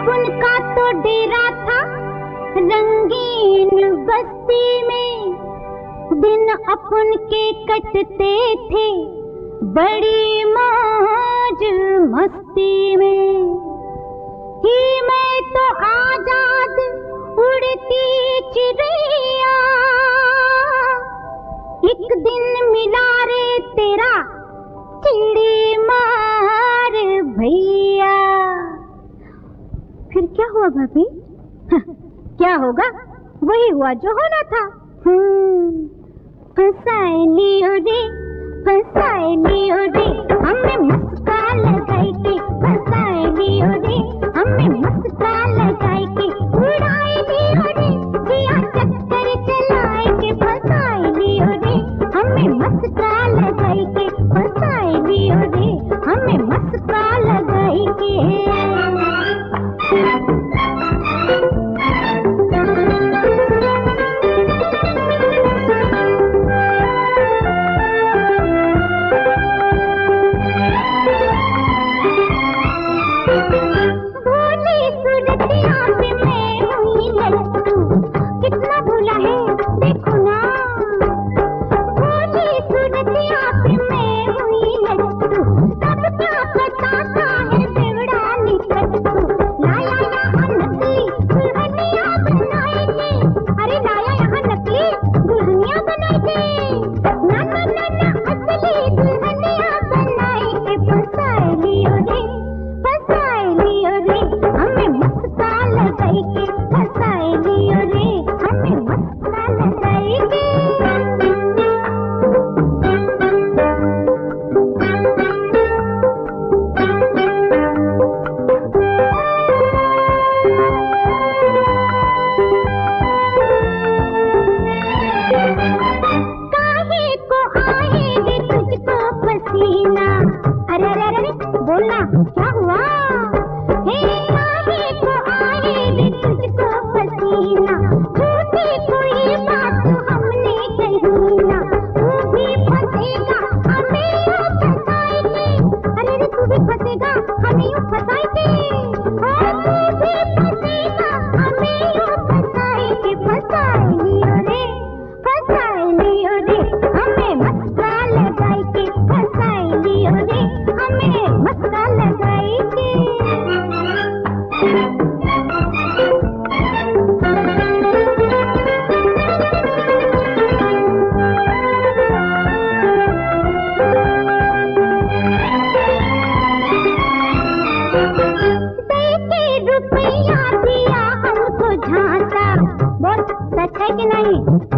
उनका तो डेरा था रंगीन बस्ती में, दिन अपन के कटते थे बड़ी मौज मस्ती में। ही मैं तो आजाद उड़ती चिड़िया, एक दिन मिला रे तेरा चिड़ी मार भैया। फिर क्या हुआ भाभी? क्या होगा? वही हुआ जो होना था। फंसाए लियो रे, फंसाए लियो रे, हमें मस्का लगाई के। फंसाए लियो रे, हमें मस्का लगाई के। उड़ाए लियो रे, जिया चक्कर चलाए के। फंसाए लियो रे, हमें मस्का लगाई के। फंसाए लियो रे, हमें मस्का लगाई के। बोलना क्या हुआ? हे काहे को आए रे तुझको पसीना, झूठी कोई बात हमने कही ना। तू भी फंसेगा हमें यूं फंसाएंगे। अरे रे तू भी फंसेगा हमें यूं फंसाएंगे। तू भी फंसेगा हमें यूं फंसाएंगे। फंसाए लियो रे हमें मस्का लगाई के। फंसाए लियो रे हमें मस्का लगाई के। रुपया दिया हमको झांसा, बोल सच है कि नहीं?